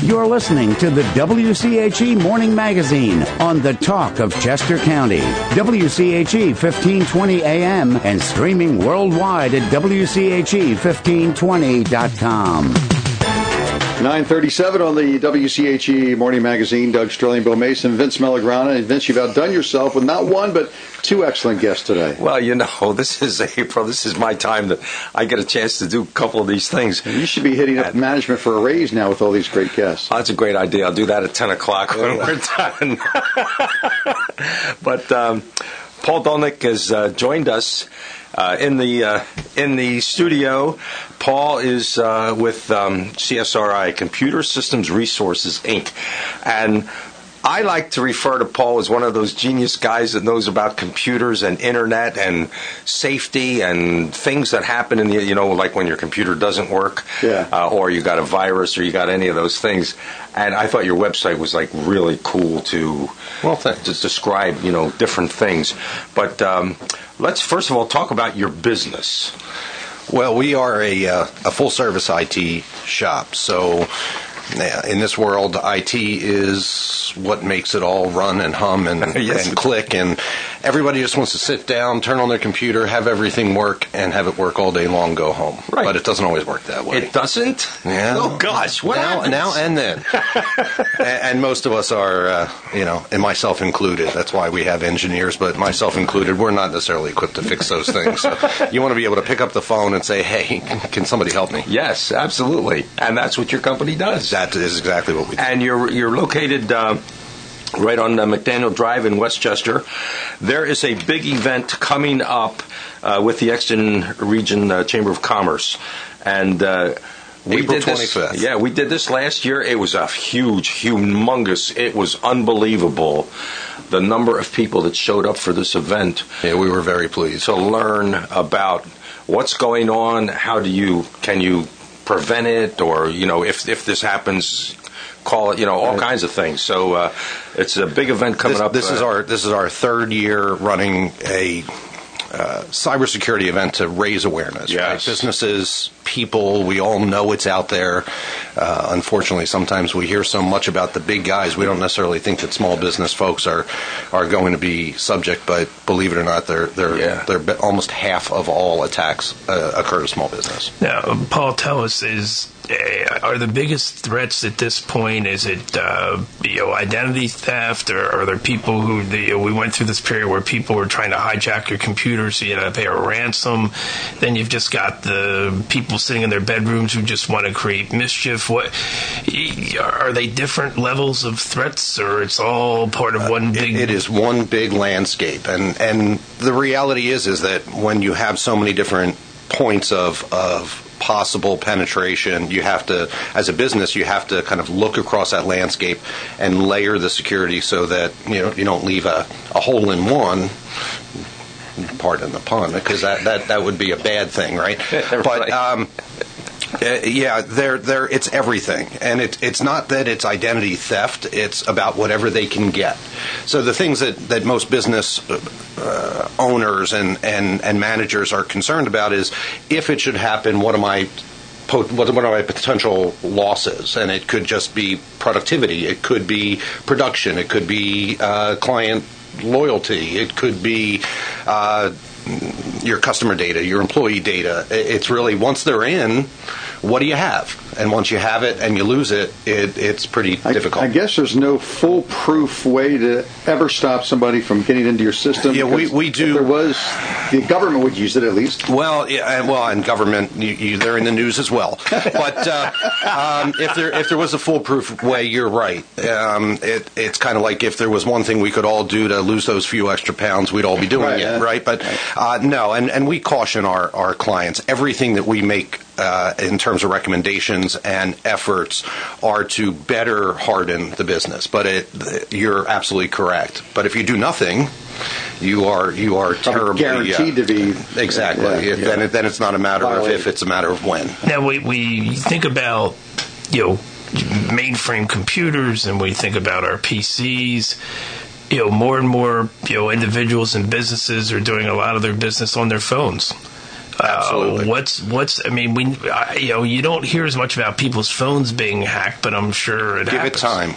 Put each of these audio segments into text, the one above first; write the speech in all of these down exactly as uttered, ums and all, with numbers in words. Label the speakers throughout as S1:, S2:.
S1: You're listening to the W C H E Morning Magazine on the Talk of Chester County. W C H E fifteen twenty A M and streaming worldwide at W C H E fifteen twenty dot com.
S2: nine thirty-seven on the W C H E Morning Magazine. Doug Sterling, Bill Mason, Vince Melograna. And Vince, you've outdone yourself with not one, but two excellent guests today.
S3: Well, you know, this is April. This is my time that I get a chance to do a couple of these things.
S2: You should be hitting up management for a raise now with all these great guests.
S3: Oh, that's a great idea. I'll do that at ten o'clock when we're done. But um, Paul Dolnick has uh, joined us uh, in the uh, in the studio. Paul is uh, with um, C S R I, Computer Systems Resources, Incorporated. And I like to refer to Paul as one of those genius guys that knows about computers and internet and safety and things that happen in the, you know, like when your computer doesn't work,
S2: yeah.
S3: uh, or you got a virus or you got any of those things. And I thought your website was like really cool to, well, th- to describe, you know, different things. But um, let's first of all talk about your business.
S4: Well, we are a, uh, a full-service I T shop, so in this world, I T is what makes it all run and hum and, yes. and click, and everybody just wants to sit down, turn on their computer, have everything work, and have it work all day long, go home.
S3: Right.
S4: But it doesn't always work that way.
S3: It doesn't?
S4: Yeah.
S3: Oh, gosh. What
S4: now,
S3: happens?
S4: now and then. and, and most of us are, uh, you know, and myself included. That's why we have engineers, but myself included, we're not necessarily equipped to fix those things. So you want to be able to pick up the phone and say, hey, can somebody help me?
S3: Yes, absolutely. And that's what your company does.
S4: That is exactly what we do.
S3: And you're you're located uh, right on uh, McDaniel Drive in Westchester. There is a big event coming up uh, with the Exton Region uh, Chamber of Commerce, and uh, we
S4: April
S3: did this,
S4: twenty-fifth.
S3: Yeah, we did this last year. It was a huge, humongous. It was unbelievable. The number of people that showed up for this event.
S4: Yeah, we were very pleased
S3: to learn about what's going on. How do you can you prevent it, or you know, if if this happens, call it, you know, all right. kinds of things. So uh, it's a big event coming
S4: this,
S3: up.
S4: This
S3: uh,
S4: is our this is our third year running a uh, cybersecurity event to raise awareness.
S3: Yes.
S4: Right? Businesses, people, we all know it's out there. Uh, unfortunately, sometimes we hear so much about the big guys, we don't necessarily think that small business folks are are going to be subject. But believe it or not, they're they're
S3: yeah.
S4: they're almost half of all attacks uh, occur to small business.
S5: Now, Paul, tell us is. Are the biggest threats at this point, is it uh, you know, identity theft, or are there people who, the, you know, we went through this period where people were trying to hijack your computers, so you know, pay a ransom. Then you've just got the people sitting in their bedrooms who just want to create mischief. What are they different levels of threats, or it's all part of one big...
S4: Uh, it, it is one big landscape, and, and the reality is is that when you have so many different points of of possible penetration, you have to, as a business, you have to kind of look across that landscape and layer the security so that you know you don't leave a, a hole in one. Pardon the pun, because that, that, that would be a bad thing, right? But um, uh, yeah, they're, they're, it's everything, and it, it's not that it's identity theft; it's about whatever they can get. So the things that, that most business uh, owners and, and, and managers are concerned about is, if it should happen, what am I what what are my potential losses? And it could just be productivity, it could be production, it could be uh, client loyalty, it could be uh, your customer data, your employee data. It's really, once they're in, what do you have? And once you have it and you lose it, it it's pretty
S2: I,
S4: difficult.
S2: I guess there's no foolproof way to ever stop somebody from getting into your system.
S4: Yeah, we, we do.
S2: If there was, the government would use it at least.
S4: Well, yeah, well, and government, you, you, they're in the news as well. But uh, um, if there if there was a foolproof way, you're right. Um, it, it's kind of like if there was one thing we could all do to lose those few extra pounds, we'd all be doing
S2: right,
S4: it,
S2: yeah.
S4: right? But uh, no, and, and we caution our, our clients, everything that we make Uh, in terms of recommendations and efforts are to better harden the business. But it, you're absolutely correct. But if you do nothing, you are you are terribly
S2: guaranteed
S4: uh,
S2: to be
S4: exactly.
S2: Yeah,
S4: It,
S2: yeah.
S4: Then it, then it's not a matter
S2: Violated.
S4: of if; it's a matter of when.
S5: Now we we think about you know mainframe computers, and we think about our P Cs. You know, more and more you know individuals and businesses are doing a lot of their business on their phones.
S4: Absolutely.
S5: Uh, what's what's? I mean, we uh, you know you don't hear as much about people's phones being hacked, but I'm sure it
S4: Give
S5: happens.
S4: it time.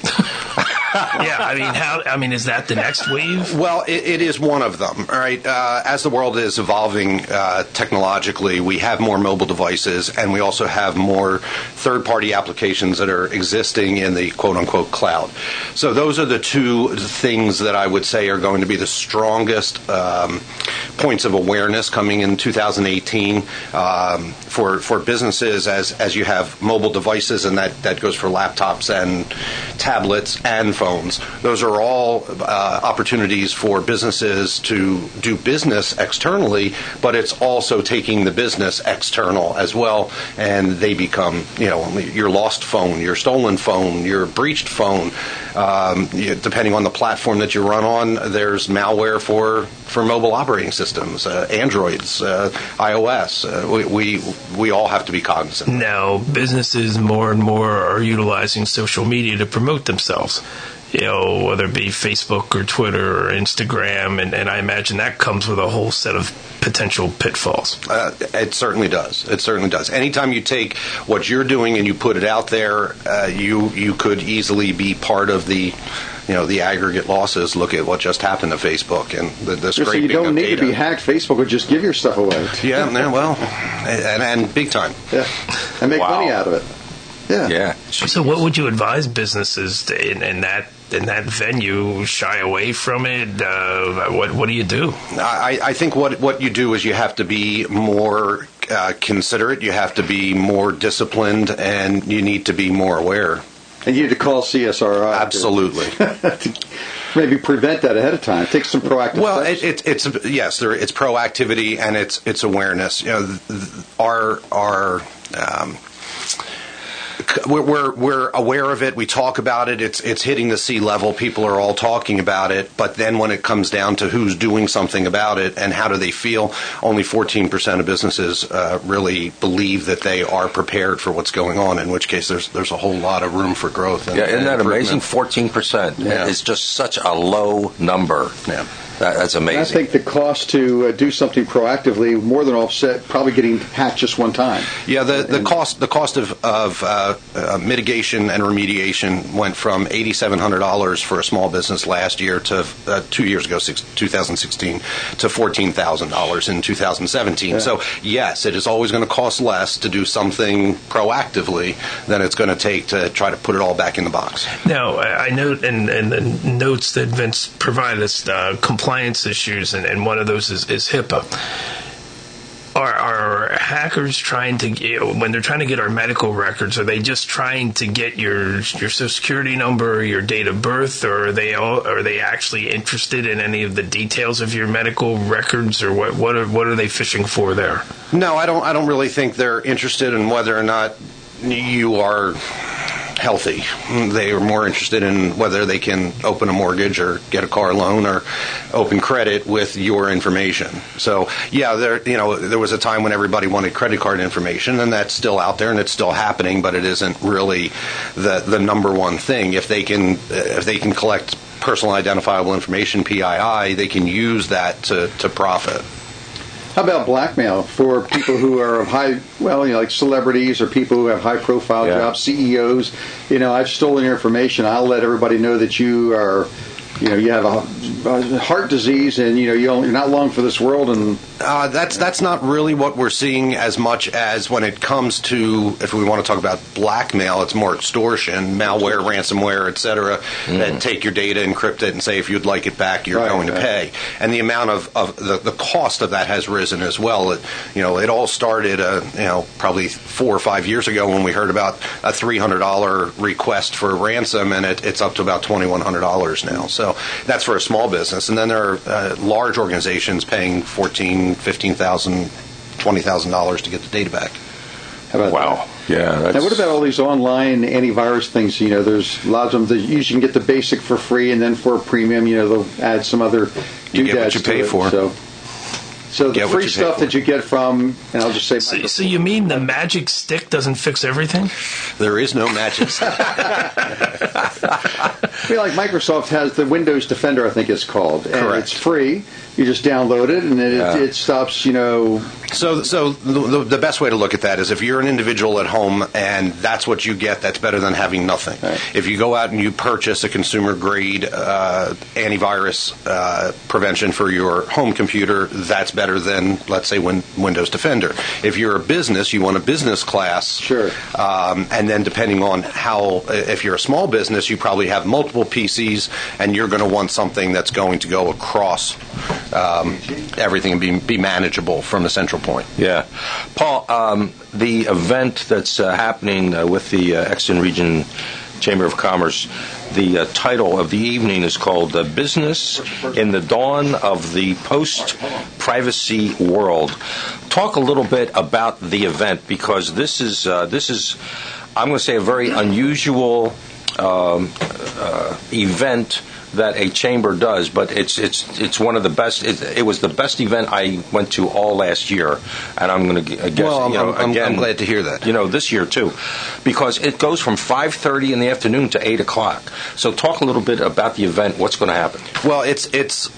S5: Yeah, I mean, how? I mean, is that the next wave?
S4: Well, it, it is one of them. All right. Uh, as the world is evolving uh, technologically, we have more mobile devices, and we also have more third-party applications that are existing in the quote-unquote cloud. So those are the two things that I would say are going to be the strongest um, points of awareness coming in two thousand eighteen um, for for businesses. As as you have mobile devices, and that that goes for laptops and tablets and phones. Those are all uh, opportunities for businesses to do business externally, but it's also taking the business external as well, and they become, you know, your lost phone, your stolen phone, your breached phone. Um, you, depending on the platform that you run on, there's malware for, for mobile operating systems, uh, Androids, uh, iOS. Uh, we, we we all have to be cognizant.
S5: Now, businesses more and more are utilizing social media to promote themselves. You know, whether it be Facebook or Twitter or Instagram, and, and I imagine that comes with a whole set of potential pitfalls.
S4: Uh, it certainly does. It certainly does. Anytime you take what you're doing and you put it out there, uh, you you could easily be part of the, you know, the aggregate losses. Look at what just happened to Facebook and the, the
S2: So
S4: scraping
S2: you don't
S4: of
S2: need
S4: data.
S2: to be hacked. Facebook would just give your stuff away.
S4: Yeah, yeah, well, and, and big time.
S2: Yeah, and make
S3: Wow.
S2: money out of it. Yeah.
S3: Yeah.
S5: So, what would you advise businesses to, in, in that in that venue? Shy away from it? Uh, what What do you do?
S4: I, I think what what you do is you have to be more uh, considerate. You have to be more disciplined, and you need to be more aware.
S2: And you need to call C S R I.
S4: Absolutely.
S2: To maybe prevent that ahead of time. Take some proactive
S4: Well,
S2: steps.
S4: it, it, it's yes, there, it's proactivity and it's it's awareness. You know, th- th- our our um, c- we're, we're we're aware of it. We talk about it. It's it's hitting the sea level. People are all talking about it. But then when it comes down to who's doing something about it and how do they feel, only fourteen percent of businesses uh, really believe that they are prepared for what's going on. In which case, there's there's a whole lot of room for growth. And,
S3: Yeah, isn't
S4: and
S3: that amazing?
S4: improvement.
S3: fourteen percent.
S4: Yeah.
S3: It's just such a low number.
S4: Yeah.
S3: That, that's
S2: And I
S3: amazing.
S2: think the cost to uh, do something proactively more than offset probably getting hacked just one time.
S4: Yeah, the, the
S2: And-
S4: cost the cost of, of uh, uh, mitigation and remediation went from eighty-seven hundred dollars for a small business last year to uh, two years ago, six, two thousand sixteen, to fourteen thousand dollars in two thousand seventeen.
S2: Yeah.
S4: So yes, it is always going to cost less to do something proactively than it's going to take to try to put it all back in the box.
S5: Now, I I note in, in the notes that Vince provided us uh, compliance issues, and, and one of those is, is HIPAA. Are, are hackers trying to, you know, when they're trying to get our medical records, are they just trying to get your your social security number, your date of birth, or are they all, are they actually interested in any of the details of your medical records, or what what are what are they fishing for there?
S4: No, I don't. I don't really think they're interested in whether or not you are healthy. They are more interested in whether they can open a mortgage or get a car loan or open credit with your information. So, yeah, there you know there was a time when everybody wanted credit card information, and that's still out there and it's still happening, but it isn't really the the number one thing. If they can if they can collect personal identifiable information, P I I, they can use that to to profit.
S2: How about blackmail for people who are of high, well, you know, like celebrities or people who have high-profile
S3: Yeah.
S2: jobs, C E Os? You know, I've stolen your information. I'll let everybody know that you are, you know, you have a, a heart disease and, you know, you don't, you're not long for this world. And
S4: Uh, that's that's not really what we're seeing as much as when it comes to, if we want to talk about blackmail, it's more extortion, malware, ransomware, et cetera, that take your data, encrypt it, and say if you'd like it back, you're
S2: Right,
S4: going to
S2: right.
S4: pay. And the amount of, of the, the cost of that has risen as well. It, you know, it all started, uh, you know, probably four or five years ago when we heard about a three hundred dollars request for ransom, and it, it's up to about twenty-one hundred dollars now. So that's for a small business. And then there are uh, large organizations paying fourteen, fifteen thousand, twenty thousand dollars to get the data back.
S2: how about
S3: Wow. Yeah.
S2: that?
S3: That's,
S2: Now, what about all these online antivirus things? You know, there's a lot of them that you can get the basic for free, and then for a premium, you know, they'll add some other
S4: You get what
S2: doodads
S4: you
S2: to
S4: pay
S2: it.
S4: for.
S2: So, so the
S4: Get what
S2: free
S4: you pay
S2: stuff
S4: for.
S2: that you get from, and I'll just say,
S5: So, so you mean the magic stick doesn't fix everything?
S4: There is no magic.
S2: I mean, like Microsoft has the Windows Defender, I think it's called. And
S4: Correct.
S2: it's free. You just download it, and it,
S3: Yeah.
S2: it stops, you know...
S4: So, so the, the best way to look at that is if you're an individual at home and that's what you get, that's better than having nothing.
S2: Right.
S4: If you go out and you purchase a consumer-grade uh, antivirus uh, prevention for your home computer, that's better than, let's say, win- Windows Defender. If you're a business, you want a business class.
S2: Sure.
S4: Um, and then depending on how, if you're a small business, you probably have multiple P Cs, and you're going to want something that's going to go across um, everything and be, be manageable from a central point.
S3: Yeah. Paul, um, the event that's uh, happening uh, with the uh, Exton Region Chamber of Commerce, the uh, title of the evening is called uh, Business in the Dawn of the Post-Privacy World. Talk a little bit about the event, because this is, uh, this is I'm going to say, a very unusual um, uh, event that a chamber does, but it's it's it's one of the best. It, it was the best event I went to all last year, and I'm going to guess.
S4: Well, I'm,
S3: you know,
S4: I'm,
S3: again,
S4: I'm glad to hear that.
S3: You know, this year too, because it goes from five thirty in the afternoon to eight o'clock. So, talk a little bit about the event. What's going to happen?
S4: Well, it's it's.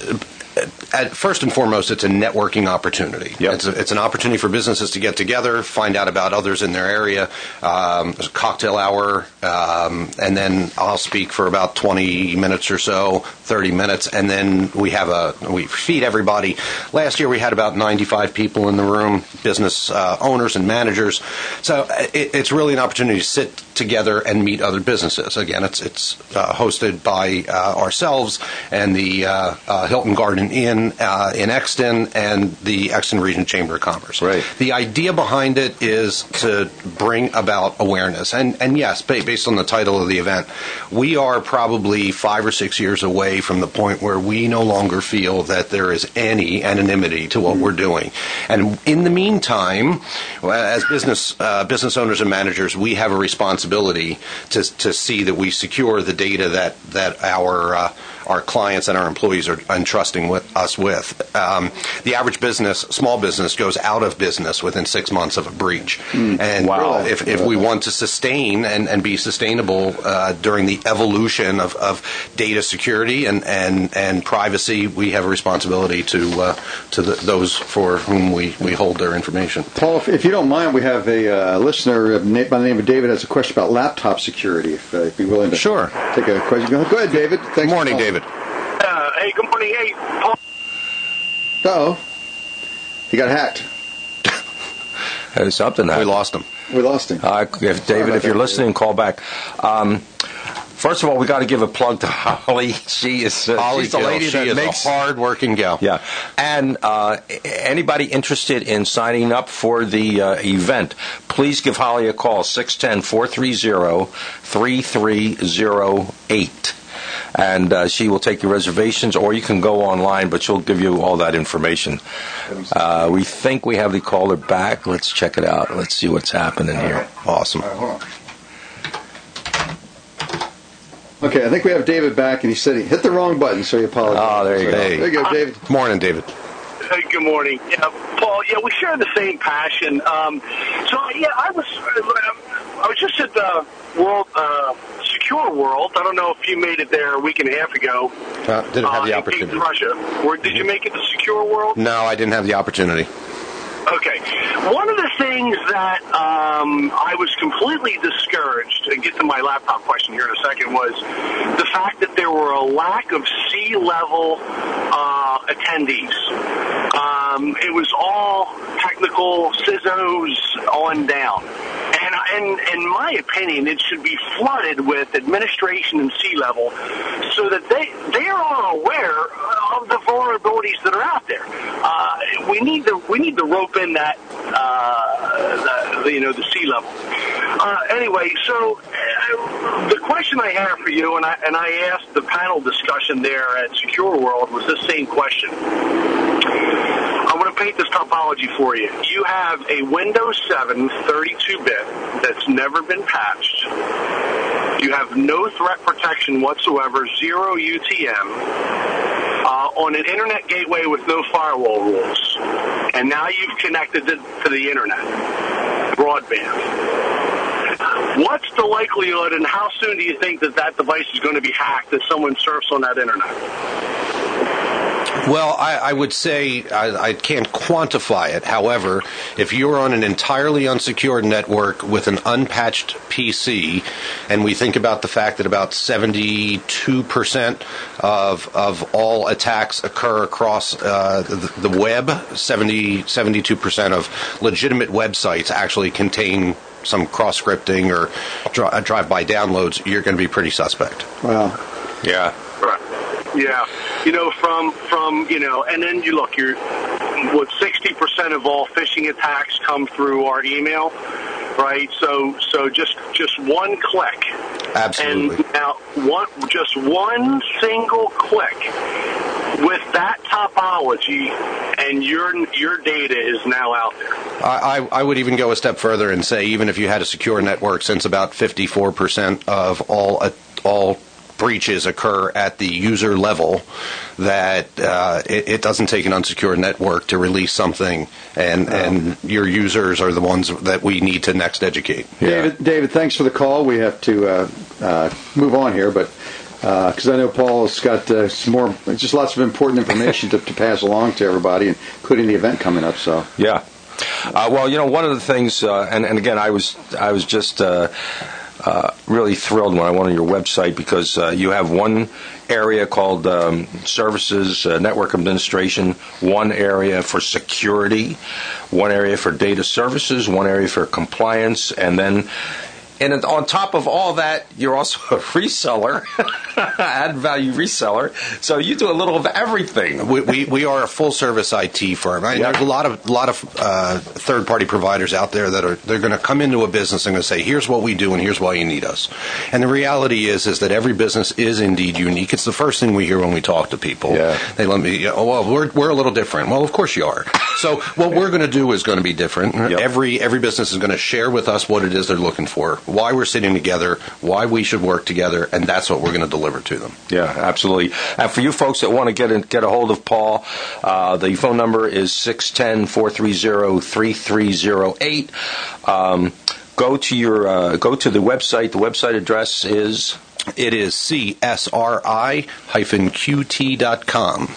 S4: At first and foremost, it's a networking opportunity.
S3: Yep.
S4: It's, a, it's an opportunity for businesses to get together, find out about others in their area. Um, there's a cocktail hour, um, and then I'll speak for about twenty minutes or so, thirty minutes, and then we have a we feed everybody. Last year we had about ninety-five people in the room, business uh, owners and managers. So it, it's really an opportunity to sit together and meet other businesses. Again, it's it's uh, hosted by uh, ourselves and the uh, uh, Hilton Garden Inn uh, in Exton and the Exton Region Chamber of Commerce.
S3: Right.
S4: The idea behind it is to bring about awareness. And, and yes, based on the title of the event, we are probably five or six years away from the point where we no longer feel that there is any anonymity to what we're doing. And in the meantime, as business uh, business owners and managers, we have a responsibility to to see that we secure the data that, that our uh, our clients and our employees are entrusting with us with. Um, the average business, small business, goes out of business within six months of a breach. Mm. And
S3: wow.
S4: if, if we want to sustain and, and be sustainable uh, during the evolution of, of data security and, and, and privacy, we have a responsibility to uh, to the, those for whom we, we hold their information.
S2: Paul, if, if you don't mind, we have a uh, listener by the name of David has a question about laptop security. If, uh, if you're willing to
S4: sure.
S2: take a question. Go ahead, David. Thanks.
S4: Good morning, David.
S6: Uh, hey, good morning. Hey, Paul.
S2: Uh-oh. He got hacked.
S3: There's something
S4: We
S3: happened.
S4: lost him.
S2: We lost him.
S3: Uh, if David, if you're listening, call back. Um, first of all, we got to give a plug to Holly. She is uh,
S4: Holly
S3: she's the
S4: Gill,
S3: lady
S4: she
S3: that
S4: is
S3: makes
S4: a hard-working gal.
S3: Yeah, and uh, anybody interested in signing up for the uh, event, please give Holly a call, six one zero, four three zero, three three zero eight. And uh, she will take your reservations, or you can go online, but she'll give you all that information. Uh, we think we have the caller back. Let's check it out. Let's see what's happening here.
S4: Awesome.
S2: All right, hold on. Okay, I think we have David back, and he said he hit the wrong button, so he apologizes.
S3: Oh, there you go.
S2: There you go, David.
S4: Morning, David.
S6: Hey, good morning. Yeah, Paul. Yeah, we share the same passion. Um, so yeah, I was I was just at the World uh, Secure World. I don't know if you made it there a week and a half ago.
S4: Uh, didn't have the
S6: uh,
S4: opportunity.
S6: In Russia. Or did you make it to Secure World?
S4: No, I didn't have the opportunity.
S6: Okay. One of the things that um, I was completely discouraged, to get to my laptop question here in a second, was the fact that there were a lack of C-level uh, attendees. Um, it was all technical, C I S Os on down. And, and in my opinion, it should be flooded with administration and C-level so that they, they are aware of the vulnerabilities that are out there. Uh, we need to we need to rope in that uh, the, you know the C-level. Uh, anyway, so uh, the question I have for you, and I and I asked the panel discussion there at Secure World, was this same question. I want to paint this topology for you. You have a Windows seven thirty-two bit that's never been patched. You have no threat protection whatsoever, zero U T M, uh, on an internet gateway with no firewall rules. And now you've connected it to the internet, broadband. what's the likelihood and how soon do you think that that device is going to be hacked as someone surfs on that internet?
S4: Well, I, I would say I, I can't quantify it. However, if you're on an entirely unsecured network with an unpatched P C, and we think about the fact that about seventy-two percent of of all attacks occur across uh, the, the web, seventy, seventy-two percent of legitimate websites actually contain some cross-scripting or dri- drive-by downloads, you're going to be pretty suspect.
S2: Wow.
S3: Yeah.
S6: Right. Yeah, you know, from, from you know, and then you look, you're, what, sixty percent of all phishing attacks come through our email, right? So so just just one click.
S4: Absolutely.
S6: And now, one, just one single click with that topology, and your your data is now out there.
S4: I, I, I would even go a step further and say even if you had a secure network, since about fifty-four percent of all uh, all breaches occur at the user level, that uh, it, it doesn't take an unsecured network to release something, and, oh. and your users are the ones that we need to next educate.
S2: Yeah. David, David, thanks for the call. We have to uh, uh, move on here, but because uh, I know Paul's got uh, some more, just lots of important information to, to pass along to everybody, including the event coming up. So
S3: yeah, uh, well, you know, one of the things, uh, and, and again, I was I was just. Uh, Uh, really thrilled when I went on your website because uh, you have one area called um, services, uh, network administration, one area for security, one area for data services, one area for compliance, and then and on top of all that, you're also a reseller, add value reseller. So you do a little of everything.
S4: We we, we are a full service I T firm. I mean, yep. There's a lot of lot of uh, third party providers out there that are they're going to come into a business and going to say, here's what we do and here's why you need us. And the reality is is that every business is indeed unique. It's the first thing we hear when we talk to people.
S3: Yeah.
S4: They let me, oh well, we're we're a little different. Well, of course you are. So what we're going to do is going to be different. Yep. Every every business is going to share with us what it is they're looking for, why we're sitting together, why we should work together, and that's what we're going to deliver to them.
S3: Yeah, absolutely. And for you folks that want to get in, get a hold of Paul, uh, the phone number is six one zero, four three zero, three three zero eight. Um, go to your uh, go to the website. The website address is
S4: it is C S R I Q T dot com.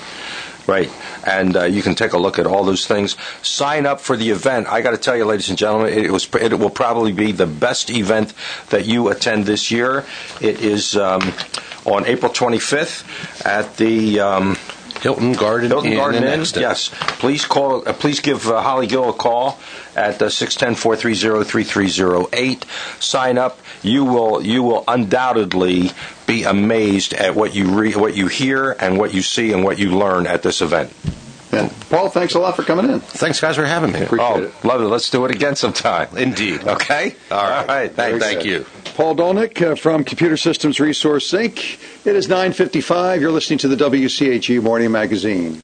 S3: Right, and uh, you can take a look at all those things. Sign up for the event. I got to tell you, ladies and gentlemen, it was it will probably be the best event that you attend this year. It is um, on April twenty-fifth at the um,
S4: Hilton Garden
S3: Hilton
S4: Inn.
S3: Garden Inn.
S4: Exton.
S3: Yes, please call. Uh, please give uh, Holly Gill a call at uh, six one zero, four three zero, three three zero eight. Sign up. You will you will undoubtedly be amazed at what you re- what you hear and what you see and what you learn at this event.
S2: And Paul, thanks a lot for coming in.
S4: Thanks, guys, for having me.
S2: Appreciate
S3: oh,
S2: it.
S3: Love it. Let's do it again sometime.
S4: Indeed.
S3: Okay?
S4: All right.
S3: All right. Thanks.
S4: Thank you.
S2: Paul Dolnick uh, from Computer Systems Resource Incorporated. It is nine fifty-five. You're listening to the W C H E Morning Magazine.